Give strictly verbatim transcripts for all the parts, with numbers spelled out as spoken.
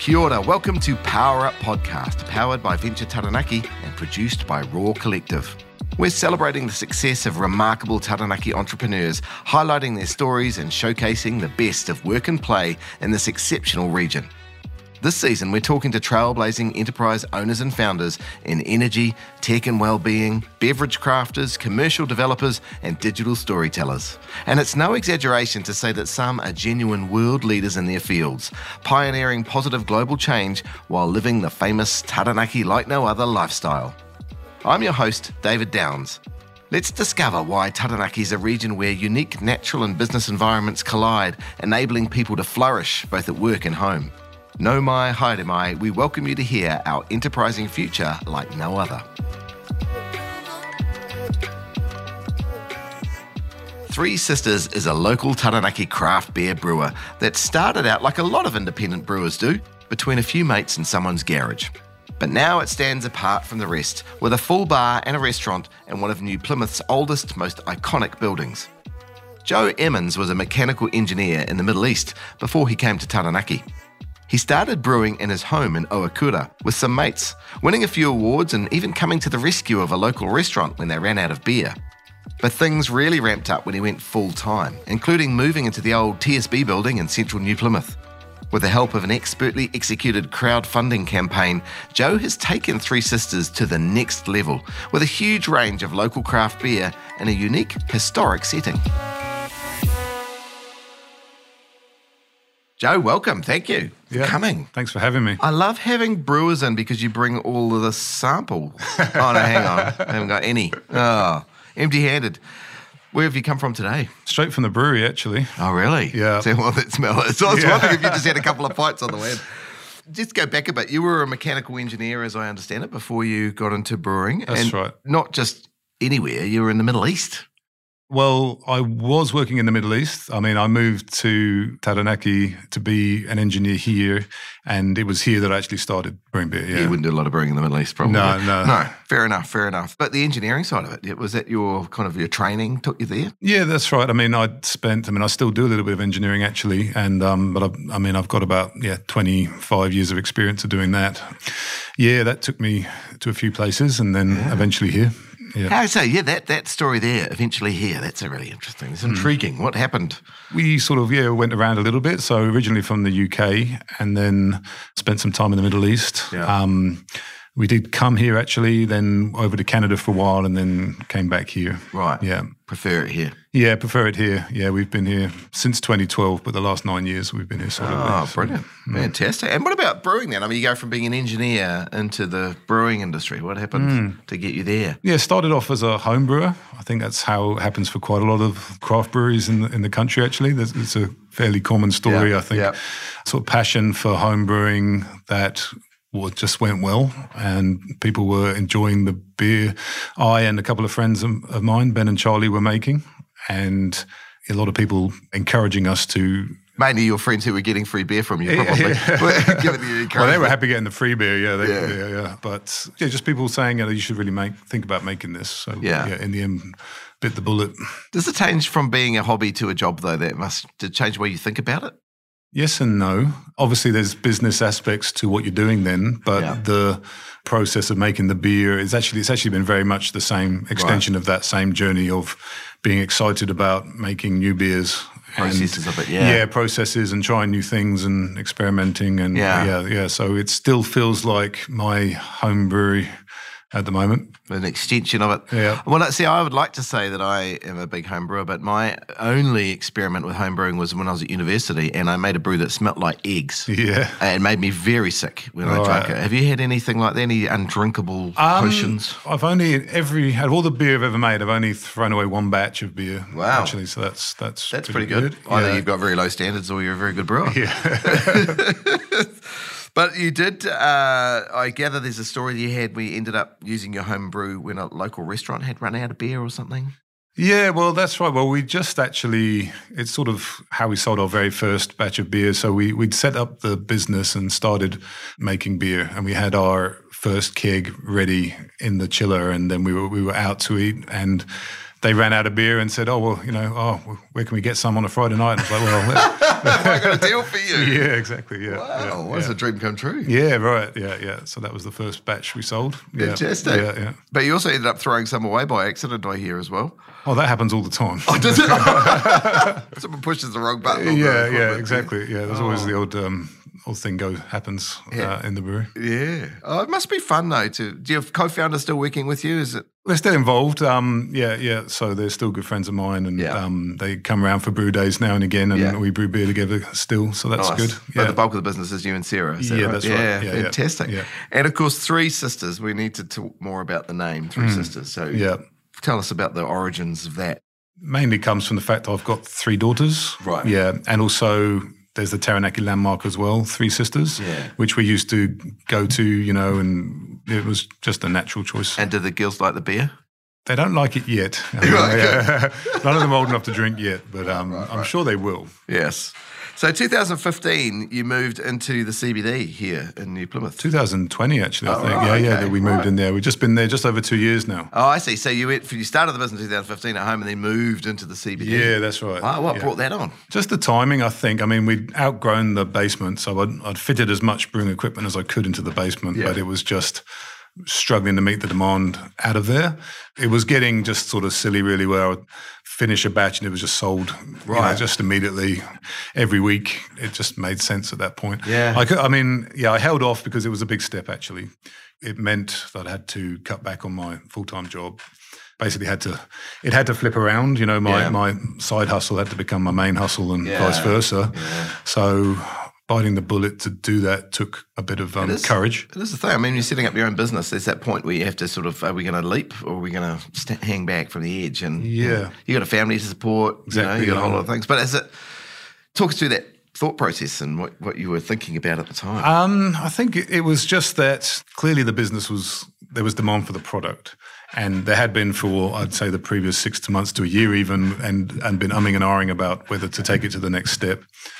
Kia ora, welcome to Power Up Podcast, powered by Venture Taranaki and produced by Raw Collective. We're celebrating the success of remarkable Taranaki entrepreneurs, highlighting their stories and showcasing the best of work and play in this exceptional region. This season, we're talking to trailblazing enterprise owners and founders in energy, tech and well-being, beverage crafters, commercial developers, and digital storytellers. And it's no exaggeration to say that some are genuine world leaders in their fields, pioneering positive global change while living the famous Taranaki like no other lifestyle. I'm your host, David Downs. Let's discover why Taranaki is a region where unique natural and business environments collide, enabling people to flourish both at work and home. No mai, haere mai, we welcome you to hear our enterprising future like no other. Three Sisters is a local Taranaki craft beer brewer that started out like a lot of independent brewers do, between a few mates in someone's garage. But now it stands apart from the rest, with a full bar and a restaurant in one of New Plymouth's oldest, most iconic buildings. Joe Emmons was a mechanical engineer in the Middle East before he came to Taranaki. He started brewing in his home in Ohakura with some mates, winning a few awards and even coming to the rescue of a local restaurant when they ran out of beer. But things really ramped up when he went full-time, including moving into the old T S B building in central New Plymouth. With the help of an expertly executed crowdfunding campaign, Joe has taken Three Sisters to the next level with a huge range of local craft beer in a unique, historic setting. Joe, welcome. Thank you for yeah, coming. Thanks for having me. I love having brewers in because you bring all of the sample. Oh, no, hang on. I haven't got any. Oh, empty-handed. Where have you come from today? Straight from the brewery, actually. Oh, really? Yeah. So, well, that smell. So I was yeah. wondering if you just had a couple of pints on the way in. Just go back a bit. You were a mechanical engineer, as I understand it, before you got into brewing. That's and right. Not just anywhere. You were in the Middle East. Well, I was working in the Middle East. I mean, I moved to Taranaki to be an engineer here, and it was here that I actually started brewing beer. Yeah. You wouldn't do a lot of brewing in the Middle East, probably. No, no. No, fair enough, fair enough. But the engineering side of it, was that your kind of your training took you there? Yeah, that's right. I mean, I'd spent, I mean, I still do a little bit of engineering actually, and um, but I've, I mean, I've got about, yeah, twenty-five years of experience of doing that. Yeah, that took me to a few places and then yeah. eventually here. Yeah. How so? Yeah, that, that story there, eventually here, that's a really interesting. It's intriguing. Mm. What happened? We sort of, yeah, went around a little bit. So originally from the U K and then spent some time in the Middle East. Yeah. Um, we did come here actually, then over to Canada for a while and then came back here. Right. Yeah. Prefer it here? Yeah, prefer it here. Yeah, we've been here since twenty twelve, but the last nine years we've been here sort of. Oh, brilliant. Mm. Fantastic. And what about brewing then? I mean, you go from being an engineer into the brewing industry. What happened mm. to get you there? Yeah, started off as a home brewer. I think that's how it happens for quite a lot of craft breweries in the, in the country, actually. There's, it's a fairly common story, yeah, I think. Yeah. Sort of passion for home brewing that well, it just went well and people were enjoying the beer I and a couple of friends of, of mine, Ben and Charlie, were making, and a lot of people encouraging us to... Mainly your friends who were getting free beer from you, probably. Yeah. Giving you well, they were happy getting the free beer, yeah. They, yeah. yeah, yeah. But yeah, just people saying, you know, you should really make think about making this. So yeah. yeah, in the end, bit the bullet. Does it change from being a hobby to a job, though? That must to change the way you think about it? Yes and no. Obviously, there's business aspects to what you're doing then, but yeah. the process of making the beer is actually it's actually been very much the same extension right. of that same journey of being excited about making new beers. Processes and, of it, yeah. Yeah, processes and trying new things and experimenting and yeah, yeah, yeah. So it still feels like my home brewery at the moment. An extension of it. Yeah. Well, see, I would like to say that I am a big home brewer, but my only experiment with home brewing was when I was at university, and I made a brew that smelt like eggs. Yeah. And it made me very sick when right. I drank it. Have you had anything like that? Any undrinkable um, potions? I've only, every, out of all the beer I've ever made, I've only thrown away one batch of beer. Wow. Actually, so that's that's That's pretty, pretty good. good. Either yeah. you've got very low standards or you're a very good brewer. Yeah. But you did, uh, I gather there's a story you had where you ended up using your home brew when a local restaurant had run out of beer or something? Yeah, well, that's right. Well, we just actually, it's sort of how we sold our very first batch of beer. So we, we'd set up the business and started making beer, and we had our first keg ready in the chiller, and then we were we were out to eat, and they ran out of beer and said, oh, well, you know, oh, where can we get some on a Friday night? And I was like, well, I got a deal for you. Yeah, exactly. Yeah. Wow, yeah, what yeah. a dream come true. Yeah, right. Yeah, yeah. So that was the first batch we sold. Yeah. Fantastic. Yeah, yeah. But you also ended up throwing some away by accident, I hear, as well. Oh, that happens all the time. Oh, does it? Someone pushes the wrong button. Yeah, the yeah, exactly. Yeah, there's oh. always the old um, old thing go happens yeah. uh, in the brewery. Yeah. Oh, it must be fun, though. To, do you have co-founders still working with you? Is it? They're still involved. Um, yeah, yeah. So they're still good friends of mine, and yeah. um, they come around for brew days now and again, and yeah. we brew beer together still. So that's nice. good. But Yeah. the bulk of the business is you and Sarah. Is that yeah, right? that's yeah, right. Yeah, fantastic. Yeah. And of course, Three Sisters. We need to talk more about the name Three Mm. Sisters. So yeah. tell us about the origins of that. Mainly comes from the fact that I've got three daughters. Right. Yeah, and also there's the Taranaki landmark as well, Three Sisters, yeah. which we used to go to, you know, and it was just a natural choice. And do the girls like the beer? They don't like it yet. I mean, Right, yeah. None of them are old enough to drink yet, but um, right, I'm right. sure they will. Yes. So two thousand fifteen, you moved into the C B D here in New Plymouth. two thousand twenty, actually, I Oh, think. right, yeah, yeah, okay, that we moved right. in there. We've just been there just over two years now. Oh, I see. So you went, you started the business in two thousand fifteen at home and then moved into the C B D. Yeah, that's right. Wow, what yeah. brought that on? Just the timing, I think. I mean, we'd outgrown the basement, so I'd, I'd fitted as much brewing equipment as I could into the basement, Yeah. but it was just struggling to meet the demand out of there. It was getting just sort of silly, really, where I would finish a batch and it was just sold Right. you know, just immediately every week. It just made sense at that point. Yeah. I, could, I mean, yeah, I held off because it was a big step, actually. It meant that I had to cut back on my full-time job. Basically had to, it had to flip around, you know, my, Yeah. my side hustle had to become my main hustle and Yeah. vice versa. Yeah. So biting the bullet to do that took a bit of um, It is- courage. It is the thing. I mean, you're setting up your own business. There's that point where you have to sort of, are we going to leap or are we going to st- hang back from the edge? And Yeah. you, know, you got a family to support. Exactly, You know, you got a whole yeah. lot of things. But is it, talk us through that thought process and what, what you were thinking about at the time. Um, I think it, it was just that clearly the business was, there was demand for the product. And there had been for, I'd say, the previous six to months to a year even, and, and been umming and ahhing about whether to take it to the next step.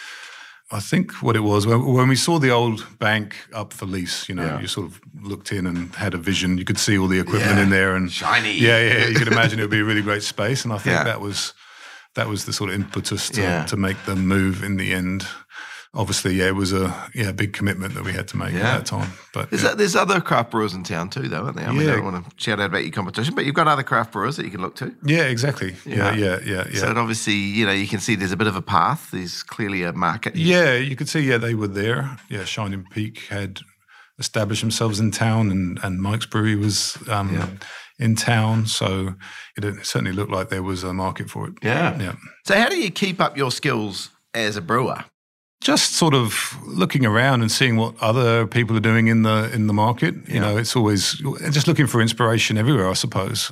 I think what it was, when, when we saw the old bank up for lease, you know, Yeah. you sort of looked in and had a vision. You could see all the equipment Yeah. in there. And Shiny. Yeah, yeah. You could imagine it would be a really great space. And I think Yeah. that was that was the sort of impetus to, Yeah. to make the move in the end. Obviously, yeah, it was a yeah big commitment that we had to make Yeah. at that time. But There's, yeah. a, there's other craft brewers in town too, though, aren't there? I mean, I Yeah. don't want to shout out about your competition, but you've got other craft brewers that you can look to. yeah, exactly. Yeah, Yeah. yeah, yeah, yeah. So it obviously, you know, you can see there's a bit of a path. There's clearly a market. Yeah, you could see, yeah, they were there. Yeah, Shining Peak had established themselves in town, and, and Mike's Brewery was um, Yeah. in town. So it certainly looked like there was a market for it. Yeah. Yeah. So how do you keep up your skills as a brewer? Just sort of looking around and seeing what other people are doing in the in the market. You Yeah. know, it's always just looking for inspiration everywhere, I suppose.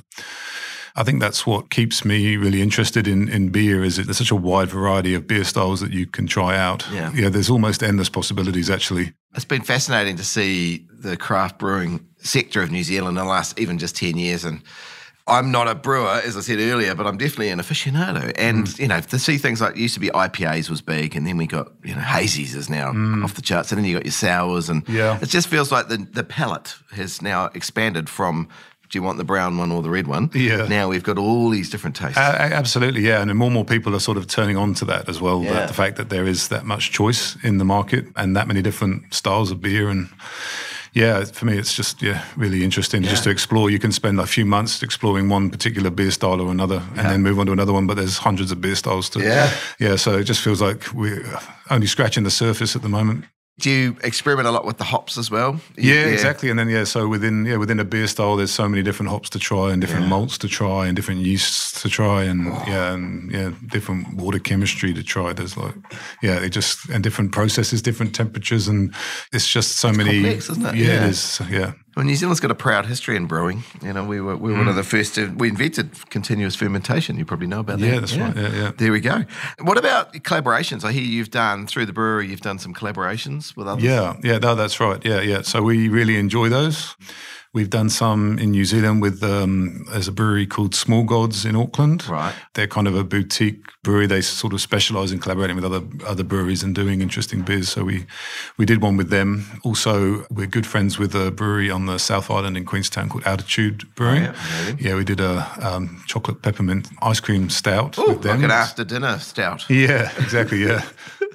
I think that's what keeps me really interested in, in beer is that there's such a wide variety of beer styles that you can try out. Yeah. Yeah, there's almost endless possibilities, actually. It's been fascinating to see the craft brewing sector of New Zealand in the last even just ten years. And I'm not a brewer, as I said earlier, but I'm definitely an aficionado. And, Mm. you know, to see things like, used to be I P As was big, and then we got, you know, hazies is now off the charts, and then you got your sours. And Mm. Yeah. it just feels like the, the palette has now expanded from, do you want the brown one or the red one? Yeah. Now we've got all these different tastes. Uh, absolutely, yeah. And more and more people are sort of turning on to that as well, Yeah. that the fact that there is that much choice in the market and that many different styles of beer. And yeah, for me, it's just, yeah, really interesting just to explore. You can spend a few months exploring one particular beer style or another and then move on to another one, but there's hundreds of beer styles to, Yeah. yeah. So it just feels like we're only scratching the surface at the moment. Do you experiment a lot with the hops as well? You- Yeah, exactly. And then yeah, so within yeah within a beer style, there's so many different hops to try and different Yeah. malts to try and different yeasts to try and yeah and yeah different water chemistry to try. There's like yeah, it just and different processes, different temperatures, and it's just so many. complex, isn't it? Yeah, Yeah. it is. Yeah. Well, New Zealand's got a proud history in brewing. You know, we were we were one of the first to, we invented continuous fermentation. You probably know about that. Yeah, that's right. Yeah, yeah. There we go. What about collaborations? I hear you've done, through the brewery, you've done some collaborations with others. Yeah, yeah, no, that's right. Yeah, yeah. So we really enjoy those. We've done some in New Zealand with um, there's a brewery called Small Gods in Auckland. Right. They're kind of a boutique brewery. They sort of specialise in collaborating with other other breweries and doing interesting beers. So we we did one with them. Also, we're good friends with a brewery on the South Island in Queenstown called Altitude Brewing. Oh, yeah, really? Yeah, we did a um, chocolate peppermint ice cream stout Ooh, with them. like an after dinner stout. Yeah, exactly. Yeah. So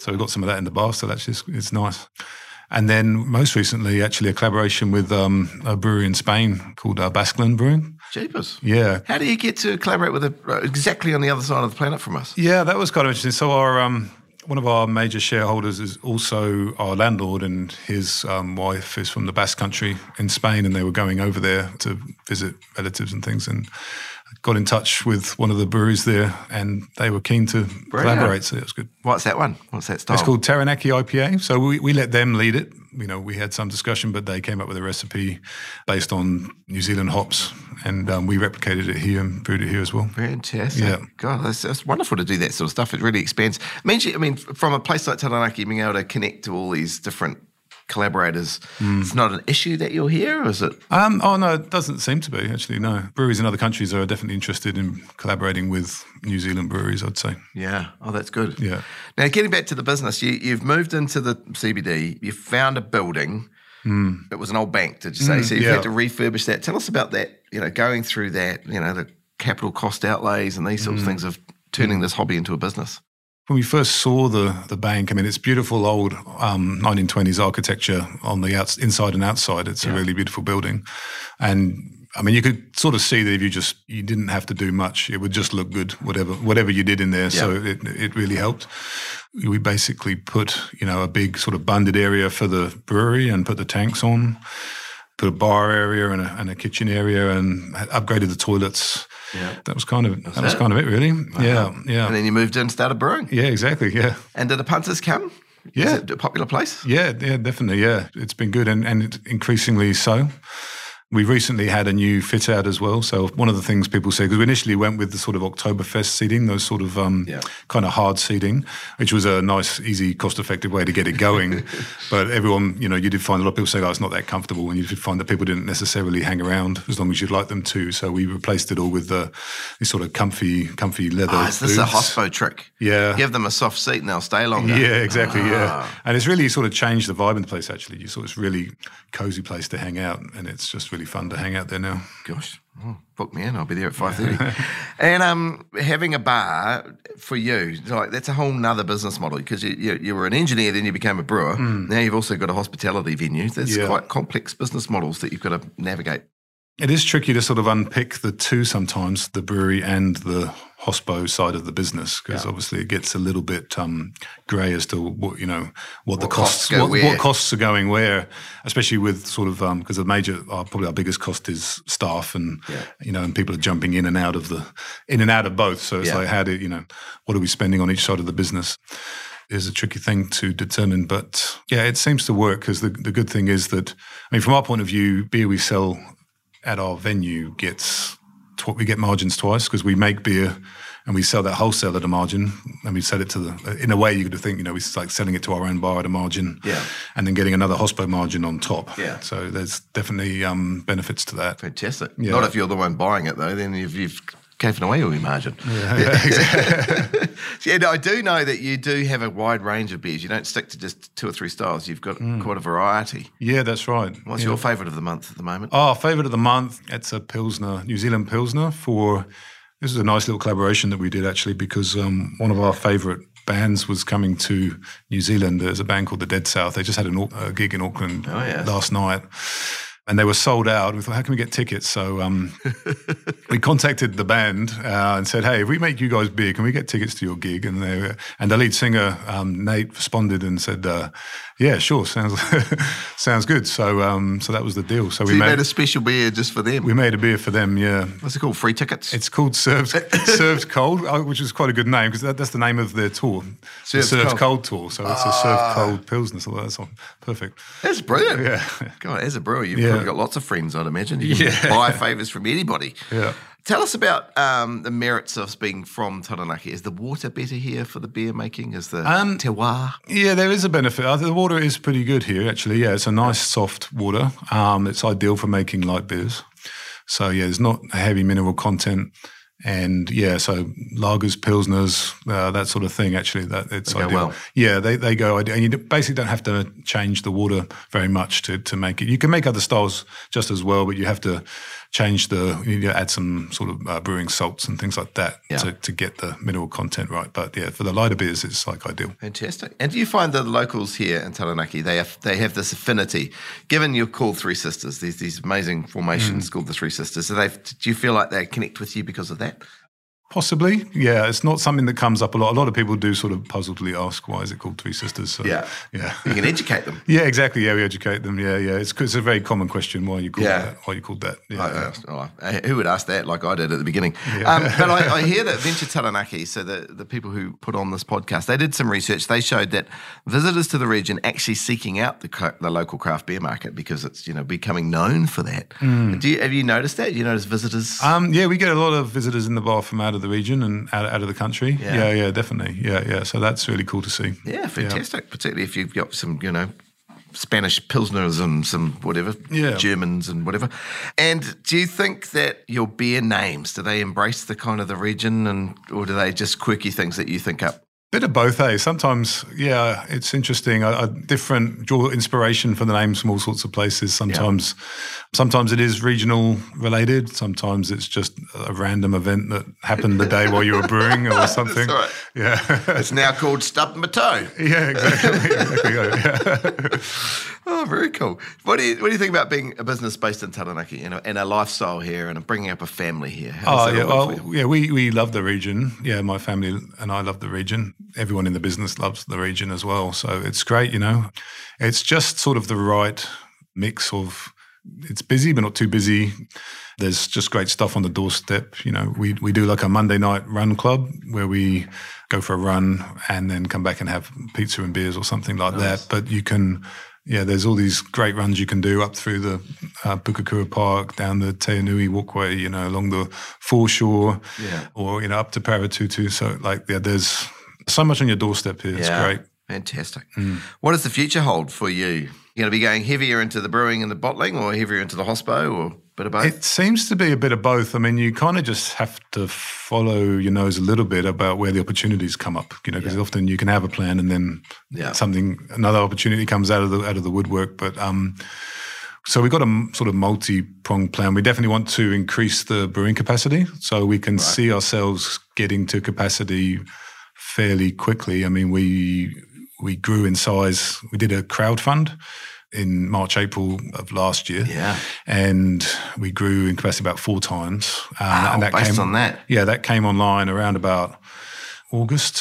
So we've got some of that in the bar still, actually. It's, it's nice. And then most recently, actually, a collaboration with um, a brewery in Spain called uh, Basquelin Brewing. Jeepers. Yeah. How do you get to collaborate with a, exactly on the other side of the planet from us? Yeah, that was kind of interesting. So our um, one of our major shareholders is also our landlord, and his um, wife is from the Basque Country in Spain, and they were going over there to visit relatives and things, and got in touch with one of the breweries there, and they were keen to Brilliant. collaborate, so that was good. What's that one? What's that style? It's called Taranaki I P A. So we, we let them lead it. You know, we had some discussion, but they came up with a recipe based on New Zealand hops, and um, we replicated it here and brewed it here as well. Fantastic. Yeah. God, that's, that's wonderful to do that sort of stuff. It really expands. It means you, I mean, from a place like Taranaki, being able to connect to all these different collaborators, mm. it's not an issue that you're here, or is it? Um, oh, no, it doesn't seem to be, actually, no. Breweries in other countries are definitely interested in collaborating with New Zealand breweries, I'd say. Yeah. Oh, that's good. Yeah. Now, getting back to the business, you, you've moved into the C B D, you found a building. Mm. It was an old bank, did you say? Mm, so you've yeah. had to refurbish that. Tell us about that, you know, going through that, you know, the capital cost outlays and these sorts mm. of things of turning mm. this hobby into a business. When we first saw the the bank, I mean, it's beautiful old um, nineteen twenties architecture on the outs- inside and outside. It's yeah. a really beautiful building. And I mean, you could sort of see that if you just, you didn't have to do much, it would just look good, whatever whatever you did in there. Yeah. So it it really helped. We basically put, you know, a big sort of bunded area for the brewery and put the tanks on, put a bar area and a, and a kitchen area, and upgraded the toilets. Yeah, that was kind of That's that was it? kind of it, really. Wow. Yeah, yeah. And then you moved in, and started brewing. Yeah, exactly. Yeah. And did the punters come? Yeah, Is it a popular place? Yeah, yeah, definitely. Yeah, it's been good, and and increasingly so. We recently had a new fit out as well. So one of the things people say, because we initially went with the sort of Oktoberfest seating, those sort of um, yeah. kind of hard seating, which was a nice, easy, cost-effective way to get it going. But everyone, you know, you did find a lot of people say, oh, it's not that comfortable. And you did find that people didn't necessarily hang around as long as you'd like them to. So we replaced it all with the, these sort of comfy, comfy leather Oh, is this boots. a hospo trick? Yeah. Give them a soft seat and they'll stay longer. Yeah, exactly, ah. yeah. And it's really sort of changed the vibe in the place, actually. You sort of, it's a really cozy place to hang out, and it's just really fun to hang out there now. Gosh, oh, book me in. I'll be there at five thirty. And um, having a bar for you, like that's a whole nother business model, because you, you, you were an engineer, then you became a brewer. Mm. Now you've also got a hospitality venue. There's yeah. quite complex business models that you've got to navigate. It is tricky to sort of unpick the two sometimes, the brewery and the hospo side of the business, because yeah. obviously it gets a little bit um, grey as to what, you know, what, what the costs, costs what, what costs are going where, especially with sort of because um, the major, uh, probably our biggest cost is staff, and yeah. you know, and people are jumping in and out of the in and out of both. So it's yeah. like, how do you know, what are we spending on each side of the business? Is a tricky thing to determine, but yeah, it seems to work, because the the good thing is that, I mean, from our point of view, beer we sell at our venue gets tw- we get margins twice, because we make beer and we sell that wholesale at a margin, and we sell it to the, in a way you could think, you know, it's like selling it to our own bar at a margin, yeah, and then getting another hospo margin on top. Yeah. So there's definitely um, benefits to that. Fantastic. Yeah. Not if you're the one buying it though, then you've, you've caven away all your margin. Yeah, yeah, exactly. Yeah, no, I do know that you do have a wide range of beers. You don't stick to just two or three styles. You've got mm. quite a variety. Yeah, that's right. What's yeah. your favourite of the month at the moment? Oh, favourite of the month, it's a Pilsner, New Zealand Pilsner. For this is a nice little collaboration that we did, actually, because um, one of our favourite bands was coming to New Zealand. There's a band called the Dead South. They just had an, a gig in Auckland oh, yes. last night. And they were sold out. We thought, how can we get tickets? So um, we contacted the band uh, and said, hey, if we make you guys big, can we get tickets to your gig? And they were, and the lead singer, um, Nate, responded and said, uh, yeah, sure, sounds sounds good. So um, so that was the deal. So, so we you made, made a special beer just for them? We made a beer for them, yeah. What's it called, Free Tickets? It's called Served Served Cold, which is quite a good name, because that, that's the name of their tour. Served, Served Cold. Cold Tour. So it's ah. a Served Cold Pilsner. So that's all perfect. That's brilliant. Yeah. God, as a brewer, you've yeah. probably got lots of friends, I'd imagine. You can yeah. buy favours from anybody. Yeah. Tell us about um, the merits of being from Taranaki. Is the water better here for the beer making? Is the um, terroir? Yeah, there is a benefit. I think the water is pretty good here, actually. Yeah, it's a nice, soft water. Um, it's ideal for making light beers. So, yeah, there's not a heavy mineral content. And yeah, so lagers, pilsners, uh, that sort of thing. Actually, that it's They go ideal. well. Yeah, they they go ideal, and you basically don't have to change the water very much to to make it. You can make other styles just as well, but you have to change the. You need to add some sort of uh, brewing salts and things like that Yeah. to to get the mineral content right. But yeah, for the lighter beers, it's like ideal. Fantastic. And do you find that the locals here in Taranaki, they have, they have this affinity, given you're called Three Sisters, these these amazing formations Mm. called the Three Sisters, so they do you feel like they connect with you because of that? Possibly, yeah. It's not something that comes up a lot. A lot of people do sort of puzzledly ask, why is it called Three Sisters? So, Yeah. yeah. You can educate them. Yeah, exactly. Yeah, we educate them. Yeah, yeah. It's, it's a very common question. Why you call Yeah. that? Why you called that? Yeah. Uh, oh, uh, who would ask that like I did at the beginning? Um, but I, I hear that Venture Taranaki, so the, the people who put on this podcast, they did some research. They showed that visitors to the region actually seeking out the cra- the local craft beer market because it's, you know, becoming known for that. Mm. Do you, have you noticed that? Do you notice visitors? Um, yeah, we get a lot of visitors in the bar from out of the region and out, out of the country. Yeah. Yeah. yeah, definitely. Yeah, yeah. So that's really cool to see. yeah, fantastic. Particularly if you've got some, you know, Spanish Pilsners and some whatever, Yeah. Germans and whatever. And do you think that your beer names, do they embrace the kind of the region, and or do they just quirky things that you think up? Bit of both, eh? Sometimes, yeah, it's interesting. I, I different draw inspiration for the names from all sorts of places. Sometimes, sometimes it is regional related. Sometimes it's just a random event that happened the day while you were brewing or something. That's right. Yeah, It's now called Stub My Toe. yeah, exactly. exactly yeah. Oh, very cool. What do you what do you think about being a business based in Taranaki, you know, and a lifestyle here and bringing up a family here? How does Oh that yeah, all work for well, you? yeah, we we love the region. Yeah, my family and I love the region. Everyone in the business loves the region as well. So it's great, you know. It's just sort of the right mix of it's busy but not too busy. There's just great stuff on the doorstep. You know, we we do like a Monday night run club where we go for a run and then come back and have pizza and beers or something like Nice. that. But you can. Yeah, there's all these great runs you can do up through the uh, Pukakura Park, down the Te Anui Walkway, you know, along the foreshore, Yeah. or, you know, up to Paratutu. So, like, yeah, there's so much on your doorstep here. It's Yeah. great. Fantastic. What does the future hold for you? You going to be going heavier into the brewing and the bottling, or heavier into the hospo, or a bit of both? It seems to be a bit of both. I mean, you kind of just have to follow your nose a little bit about where the opportunities come up, you know, because Yeah. often you can have a plan and then Yeah. something, another opportunity comes out of the out of the woodwork. But um, so we've got a m- sort of multi-pronged plan. We definitely want to increase the brewing capacity so we can see ourselves getting to capacity fairly quickly. I mean, we we grew in size. We did a crowdfund in March, April of last year. Yeah. And we grew in capacity about four times. Um, Wow, and that based came, on that. Yeah, that came online around about August.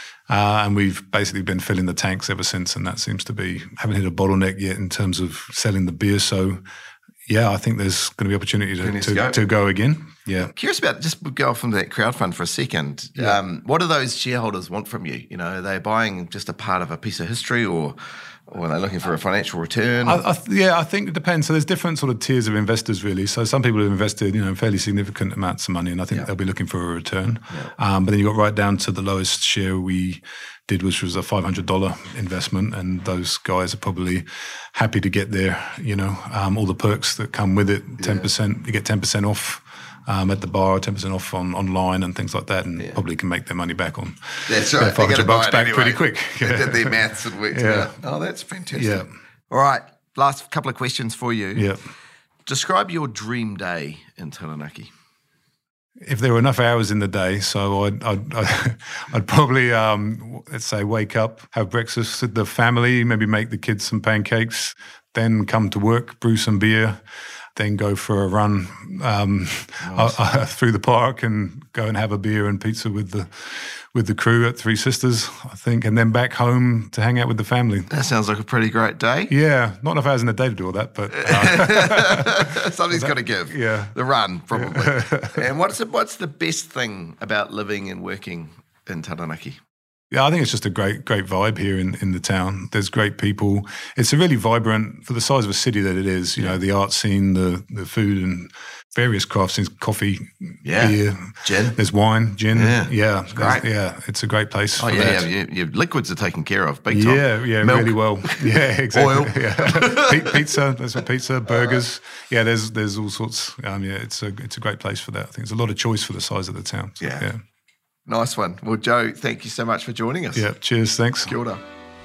Uh, and we've basically been filling the tanks ever since. And that seems to be, haven't hit a bottleneck yet in terms of selling the beer. So, yeah, I think there's going to be opportunity to, Opportunities to, to go. to go again. Yeah. Curious about, just go off from that crowdfund for a second. Yeah. Um, what do those shareholders want from you? You know, are they buying just a part of a piece of history, or, or are they looking for a financial return? I, I, th- yeah, I think it depends. So there's different sort of tiers of investors, really. So some people have invested, you know, fairly significant amounts of money, and I think Yeah. they'll be looking for a return. Yeah. Um, but then you got right down to the lowest share we did, which was a five hundred dollars investment, and those guys are probably happy to get there. You know, um, all the perks that come with it. Ten percent, you get ten percent off. Um, at the bar, ten percent off on online and things like that, and Yeah. probably can make their money back on. That's their right. five hundred bucks back anyway. pretty quick. They Yeah. did their maths and worked it Yeah. out. Oh, that's fantastic. Yeah. All right. Last couple of questions for you. Yeah. Describe your dream day in Taranaki. If there were enough hours in the day, so I'd I'd, I'd, I'd probably um, let's say wake up, have breakfast with the family, maybe make the kids some pancakes, then come to work, brew some beer, then go for a run um, Nice. uh, uh, through the park and go and have a beer and pizza with the with the crew at Three Sisters, I think, and then back home to hang out with the family. That sounds like a pretty great day. Yeah, not enough hours in the day to do all that, but uh, Something's got to give. yeah. The run, probably. And what's the, what's the best thing about living and working in Taranaki? Yeah, I think it's just a great, great vibe here in, in the town. There's great people. It's a really vibrant, for the size of a city that it is, you yeah. know, the art scene, the the food and various craft scenes, coffee, yeah. beer. Gin. There's wine, gin. Yeah. Yeah. It's great. Yeah, it's a great place oh, for yeah, that. Yeah, your liquids are taken care of, big time. Yeah, yeah, Milk. really well. Yeah, exactly. Oil. Yeah. Pizza, there's some pizza, burgers. Yeah, there's there's all sorts. Um, yeah, it's a, it's a great place for that. I think there's a lot of choice for the size of the town. So, yeah. yeah. Nice one. Well, Joe, thank you so much for joining us. Yeah, cheers, thanks. Kia ora.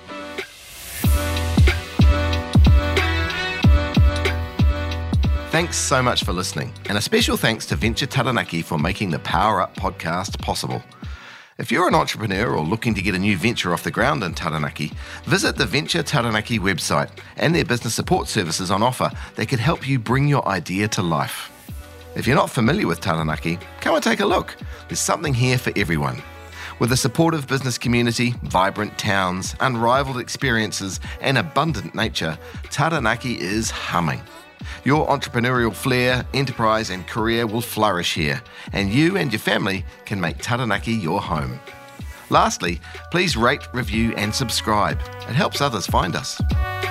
Thanks so much for listening, and a special thanks to Venture Taranaki for making the Power Up podcast possible. If you're an entrepreneur or looking to get a new venture off the ground in Taranaki, visit the Venture Taranaki website and their business support services on offer that could help you bring your idea to life. If you're not familiar with Taranaki, come and take a look. There's something here for everyone. With a supportive business community, vibrant towns, unrivaled experiences, and abundant nature, Taranaki is humming. Your entrepreneurial flair, enterprise, and career will flourish here, and you and your family can make Taranaki your home. Lastly, please rate, review, and subscribe. It helps others find us.